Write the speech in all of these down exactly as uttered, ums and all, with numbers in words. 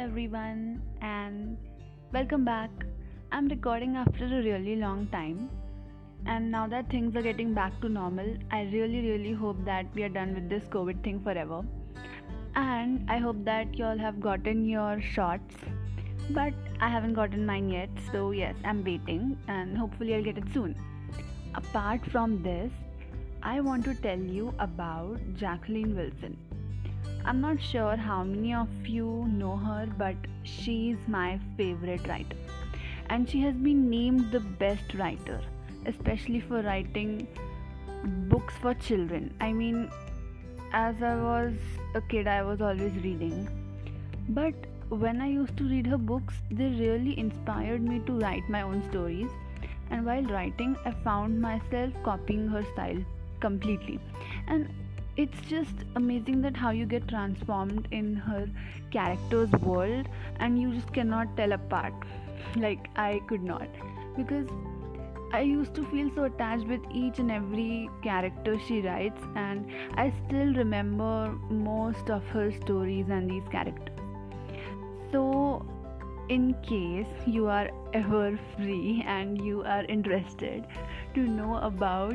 everyone, and welcome back. I'm recording after a really long time, and now that things are getting back to normal, I really, really hope that we are done with this COVID thing forever. And I hope that you all have gotten your shots, but I haven't gotten mine yet, so yes, I'm waiting, and hopefully, I'll get it soon. Apart from this, I want to tell you about Jacqueline Wilson. I'm not sure how many of you know her, but she's my favorite writer. And she has been named the best writer, especially for writing books for children. I mean, as I was a kid, I was always reading. But when I used to read her books, they really inspired me to write my own stories. And while writing, I found myself copying her style completely. And it's just amazing that how you get transformed in her character's world and you just cannot tell apart. Like, I could not, because I used to feel so attached with each and every character she writes, and I still remember most of her stories and these characters. So, in case you are ever free and you are interested to know about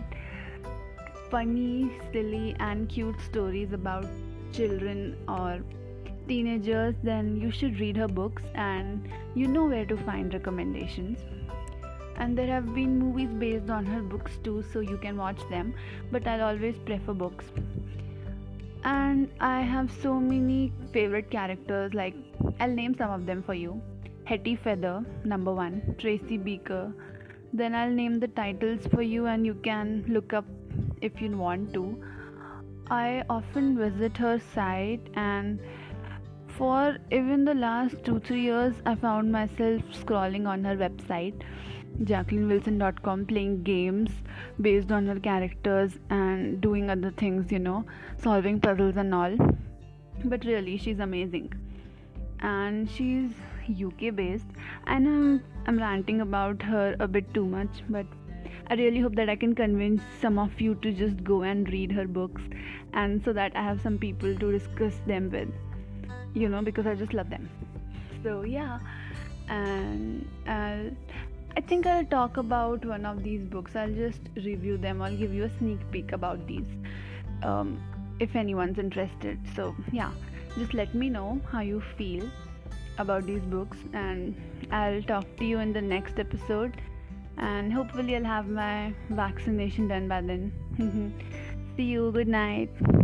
funny, silly, and cute stories about children or teenagers, then you should read her books, and you know where to find recommendations. And there have been movies based on her books too, so you can watch them, but I'll always prefer books. And I have so many favorite characters, like I'll name some of them for you. Hetty Feather, number one, Tracy Beaker. Then I'll name the titles for you and you can look up if you want to. I often visit her site, and for even the last two three years, I found myself scrolling on her website, jacqueline wilson dot com, playing games based on her characters and doing other things, you know, solving puzzles and all. But really, she's amazing. And she's U K based, and I'm, I'm ranting about her a bit too much, but I really hope that I can convince some of you to just go and read her books, and so that I have some people to discuss them with, you know, because I just love them. So, yeah, and I'll, I think I'll talk about one of these books. I'll just review them, I'll give you a sneak peek about these um, if anyone's interested. So, yeah, just let me know how you feel about these books, and I'll talk to you in the next episode, and hopefully I'll have my vaccination done by then. See you, good night.